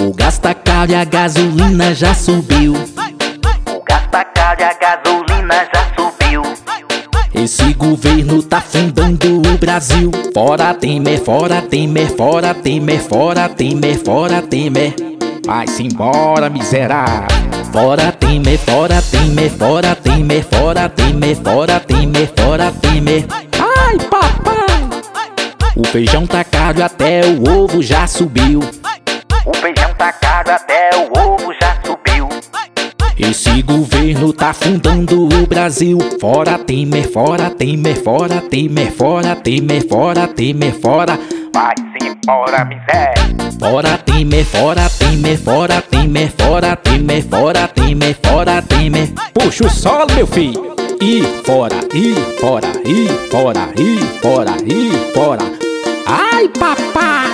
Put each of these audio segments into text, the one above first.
O gás tá caro e a gasolina já subiu. O gás tá caro e a gasolina já subiu. Esse governo tá afundando o Brasil. Fora Temer, fora Temer, fora Temer, fora Temer, fora Temer. Vai-se embora, miserável. Fora Temer, fora Temer, fora Temer, fora Temer, fora Temer, fora Temer. Ai, papai! O feijão tá caro e até o ovo já subiu. O feijão tá caro, até o ovo já subiu. Esse governo tá afundando o Brasil. Fora Temer, fora Temer, fora Temer, fora Temer, fora Temer, fora. Vai-se embora, miséria. Fora Temer, fora Temer, fora Temer, fora Temer, fora Temer, fora Temer. Puxa o solo, meu filho. E fora, e fora, e fora, e fora, e fora. Ai, papai!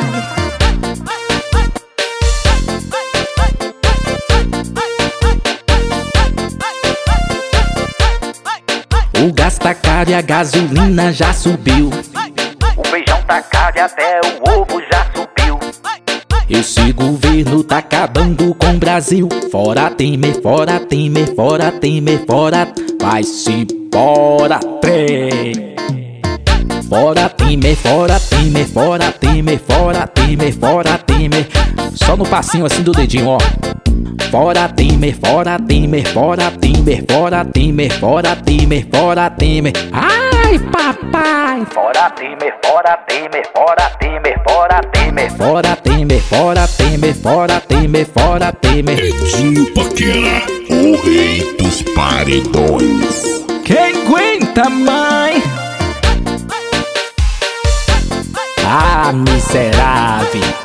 O gás tá caro e a gasolina já subiu. O feijão tá caro e até o ovo já subiu. Esse governo tá acabando com o Brasil. Fora Temer, fora Temer, fora Temer, fora. Vai-se embora, trem. Fora Temer, fora Temer, fora Temer, fora Temer, fora Temer. Só no passinho assim do dedinho, ó. Fora Temer, fora Temer, fora Temer, fora Temer, fora Temer, fora Temer. Ai, papai! Fora Temer, fora Temer, fora Temer, fora Temer. Fora Temer, fora Temer, fora Temer, fora Temer. Edinho Paquera, o rei dos paredões. Quem aguenta, mãe? Ah, miserável!